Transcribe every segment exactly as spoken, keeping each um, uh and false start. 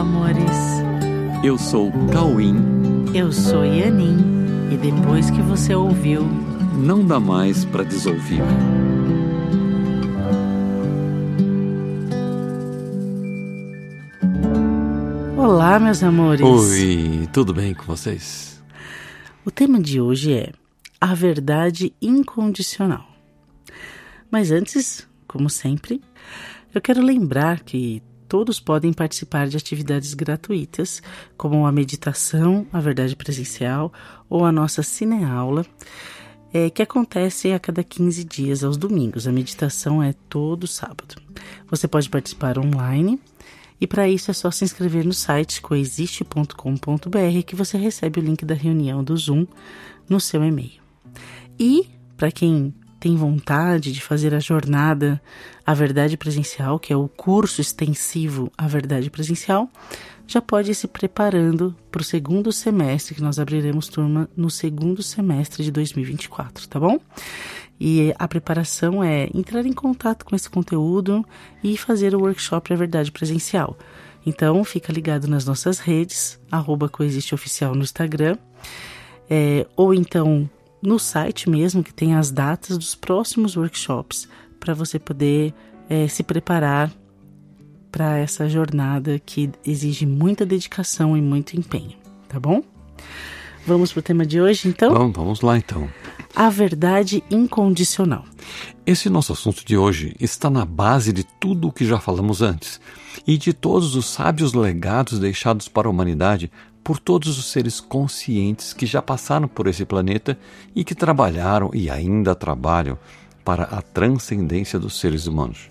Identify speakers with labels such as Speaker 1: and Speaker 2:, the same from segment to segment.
Speaker 1: amores.
Speaker 2: Eu sou Cauim.
Speaker 1: Eu sou Yanin. E depois que você ouviu,
Speaker 2: não dá mais para desouvir.
Speaker 1: Olá, meus amores.
Speaker 2: Oi, tudo bem com vocês?
Speaker 1: O tema de hoje é a verdade incondicional. Mas antes, como sempre, eu quero lembrar que todos podem participar de atividades gratuitas, como a meditação, a verdade presencial ou a nossa cineaula, é, que acontece a cada quinze dias aos domingos. A meditação é todo sábado. Você pode participar online e para isso é só se inscrever no site coexiste ponto com ponto br que você recebe o link da reunião do Zoom no seu e-mail. E para quem tem vontade de fazer a jornada A Verdade Presencial, que é o curso extensivo A Verdade Presencial, já pode ir se preparando para o segundo semestre, que nós abriremos turma no segundo semestre de dois mil e vinte e quatro, tá bom? E a preparação é entrar em contato com esse conteúdo e fazer o workshop A Verdade Presencial. Então, fica ligado nas nossas redes, arroba coexisteoficial no Instagram, é, ou então no site mesmo, que tem as datas dos próximos workshops, para você poder é, se preparar para essa jornada que exige muita dedicação e muito empenho, tá bom? Vamos para o tema de hoje, então?
Speaker 2: Vamos, vamos lá, então.
Speaker 1: A verdade incondicional.
Speaker 2: Esse nosso assunto de hoje está na base de tudo o que já falamos antes e de todos os sábios legados deixados para a humanidade por todos os seres conscientes que já passaram por esse planeta e que trabalharam e ainda trabalham para a transcendência dos seres humanos.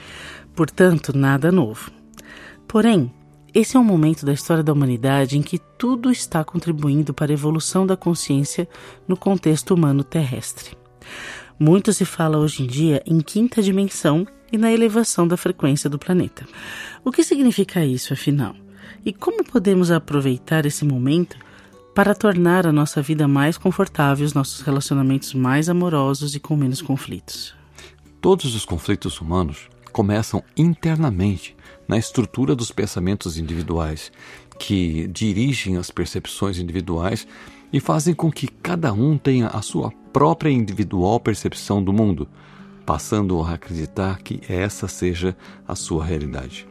Speaker 1: Portanto, nada novo. Porém, esse é um momento da história da humanidade em que tudo está contribuindo para a evolução da consciência no contexto humano terrestre. Muito se fala hoje em dia em quinta dimensão e na elevação da frequência do planeta. O que significa isso, afinal? E como podemos aproveitar esse momento para tornar a nossa vida mais confortável, os nossos relacionamentos mais amorosos e com menos conflitos?
Speaker 2: Todos os conflitos humanos começam internamente na estrutura dos pensamentos individuais, que dirigem as percepções individuais e fazem com que cada um tenha a sua própria individual percepção do mundo, passando a acreditar que essa seja a sua realidade.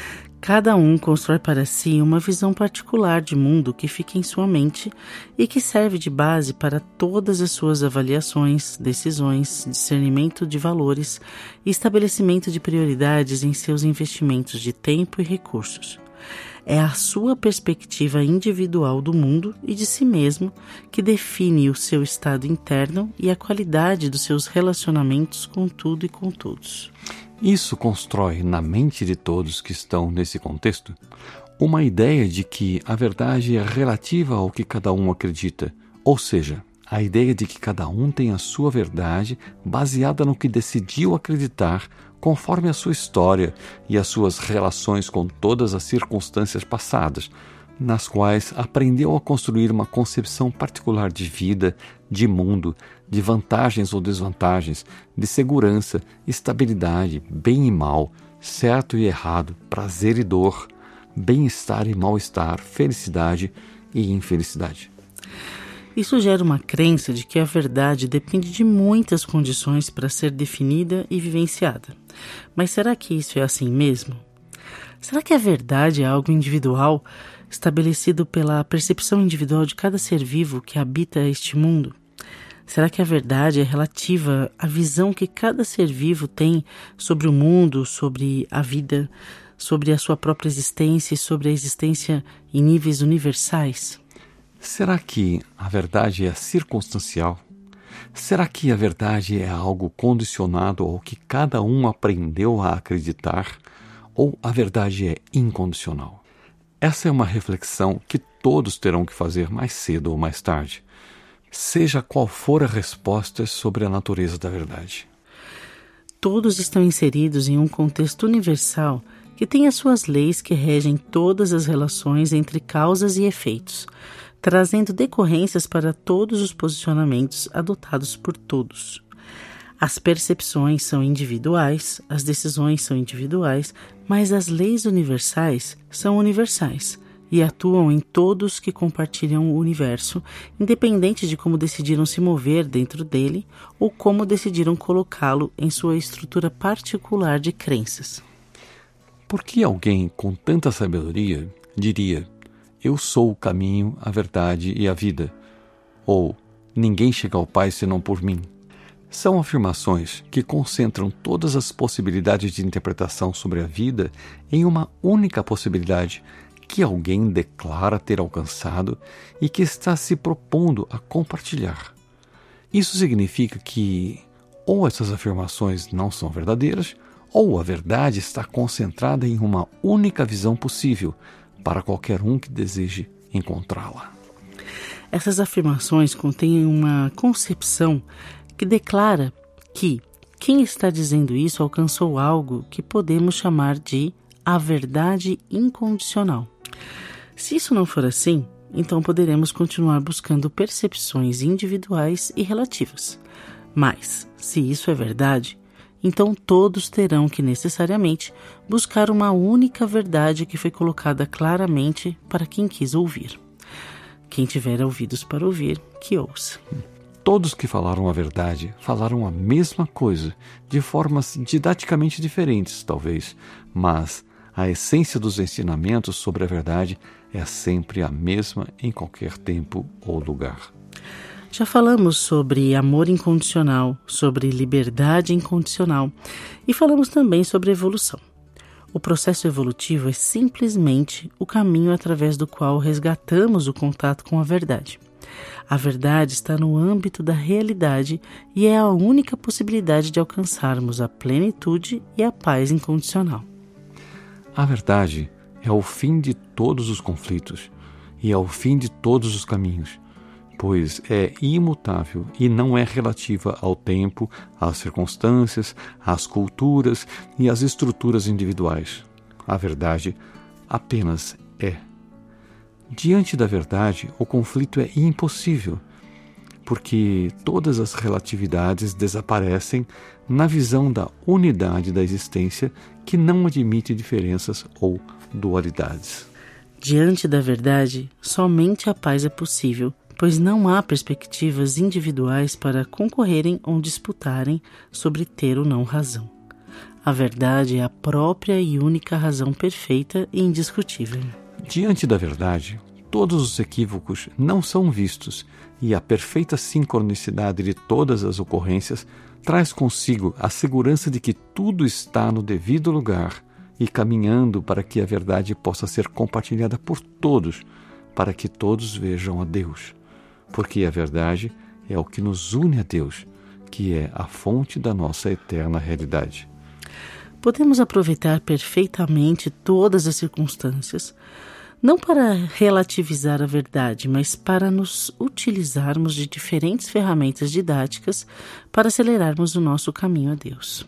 Speaker 1: Cada um constrói para si uma visão particular de mundo que fica em sua mente e que serve de base para todas as suas avaliações, decisões, discernimento de valores e estabelecimento de prioridades em seus investimentos de tempo e recursos. É a sua perspectiva individual do mundo e de si mesmo que define o seu estado interno e a qualidade dos seus relacionamentos com tudo e com todos.
Speaker 2: Isso constrói na mente de todos que estão nesse contexto uma ideia de que a verdade é relativa ao que cada um acredita, ou seja, a ideia de que cada um tem a sua verdade baseada no que decidiu acreditar conforme a sua história e as suas relações com todas as circunstâncias passadas, nas quais aprendeu a construir uma concepção particular de vida, de mundo, de vantagens ou desvantagens, de segurança, estabilidade, bem e mal, certo e errado, prazer e dor, bem-estar e mal-estar, felicidade e infelicidade.
Speaker 1: Isso gera uma crença de que a verdade depende de muitas condições para ser definida e vivenciada. Mas será que isso é assim mesmo? Será que a verdade é algo individual, estabelecido pela percepção individual de cada ser vivo que habita este mundo? Será que a verdade é relativa à visão que cada ser vivo tem sobre o mundo, sobre a vida, sobre a sua própria existência e sobre a existência em níveis universais?
Speaker 2: Será que a verdade é circunstancial? Será que a verdade é algo condicionado ao que cada um aprendeu a acreditar? Ou a verdade é incondicional? Essa é uma reflexão que todos terão que fazer mais cedo ou mais tarde, seja qual for a resposta sobre a natureza da verdade.
Speaker 1: Todos estão inseridos em um contexto universal que tem as suas leis que regem todas as relações entre causas e efeitos, trazendo decorrências para todos os posicionamentos adotados por todos. As percepções são individuais, as decisões são individuais, mas as leis universais são universais e atuam em todos que compartilham o universo, independente de como decidiram se mover dentro dele ou como decidiram colocá-lo em sua estrutura particular de crenças.
Speaker 2: Por que alguém com tanta sabedoria diria: eu sou o caminho, a verdade e a vida? Ou ninguém chega ao Pai senão por mim? São afirmações que concentram todas as possibilidades de interpretação sobre a vida em uma única possibilidade que alguém declara ter alcançado e que está se propondo a compartilhar. Isso significa que ou essas afirmações não são verdadeiras, ou a verdade está concentrada em uma única visão possível para qualquer um que deseje encontrá-la.
Speaker 1: Essas afirmações contêm uma concepção que declara que quem está dizendo isso alcançou algo que podemos chamar de a verdade incondicional. Se isso não for assim, então poderemos continuar buscando percepções individuais e relativas. Mas, se isso é verdade, então todos terão que necessariamente buscar uma única verdade que foi colocada claramente para quem quis ouvir. Quem tiver ouvidos para ouvir, que ouça.
Speaker 2: Todos que falaram a verdade falaram a mesma coisa, de formas didaticamente diferentes, talvez, mas a essência dos ensinamentos sobre a verdade é sempre a mesma em qualquer tempo ou lugar.
Speaker 1: Já falamos sobre amor incondicional, sobre liberdade incondicional e falamos também sobre evolução. O processo evolutivo é simplesmente o caminho através do qual resgatamos o contato com a verdade. A verdade está no âmbito da realidade e é a única possibilidade de alcançarmos a plenitude e a paz incondicional.
Speaker 2: A verdade é o fim de todos os conflitos e é o fim de todos os caminhos, pois é imutável e não é relativa ao tempo, às circunstâncias, às culturas e às estruturas individuais. A verdade apenas é. Diante da verdade, o conflito é impossível, porque todas as relatividades desaparecem na visão da unidade da existência que não admite diferenças ou dualidades.
Speaker 1: Diante da verdade, somente a paz é possível, pois não há perspectivas individuais para concorrerem ou disputarem sobre ter ou não razão. A verdade é a própria e única razão perfeita e indiscutível.
Speaker 2: Diante da verdade, todos os equívocos não são vistos e a perfeita sincronicidade de todas as ocorrências traz consigo a segurança de que tudo está no devido lugar e caminhando para que a verdade possa ser compartilhada por todos, para que todos vejam a Deus. Porque a verdade é o que nos une a Deus, que é a fonte da nossa eterna realidade.
Speaker 1: Podemos aproveitar perfeitamente todas as circunstâncias, não para relativizar a verdade, mas para nos utilizarmos de diferentes ferramentas didáticas para acelerarmos o nosso caminho a Deus.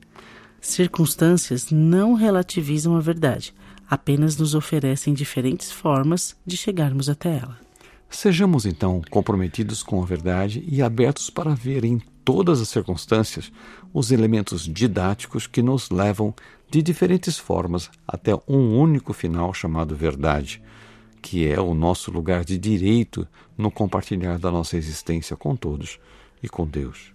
Speaker 1: Circunstâncias não relativizam a verdade, apenas nos oferecem diferentes formas de chegarmos até ela.
Speaker 2: Sejamos, então, comprometidos com a verdade e abertos para ver em todas as circunstâncias os elementos didáticos que nos levam de diferentes formas até um único final chamado verdade, que é o nosso lugar de direito no compartilhar da nossa existência com todos e com Deus.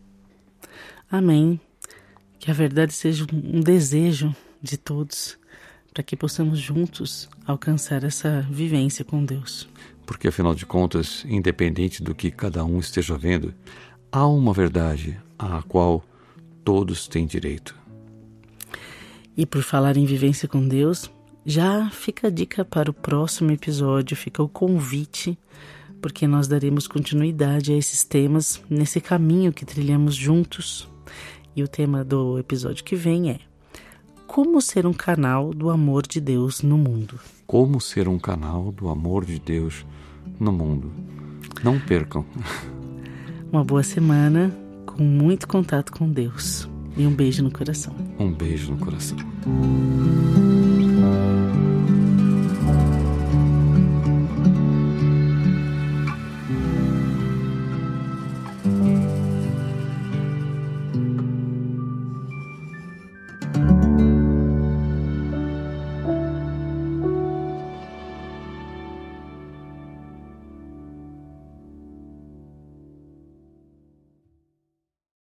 Speaker 1: Amém. Que a verdade seja um desejo de todos, para que possamos juntos alcançar essa vivência com Deus.
Speaker 2: Porque, afinal de contas, independente do que cada um esteja vendo, há uma verdade à qual todos têm direito.
Speaker 1: E por falar em vivência com Deus, já fica a dica para o próximo episódio, fica o convite, porque nós daremos continuidade a esses temas nesse caminho que trilhamos juntos. E o tema do episódio que vem é: como ser um canal do amor de Deus no mundo.
Speaker 2: Como ser um canal do amor de Deus no mundo. Não percam.
Speaker 1: Uma boa semana, com muito contato com Deus. E um beijo no coração.
Speaker 2: Um beijo no coração.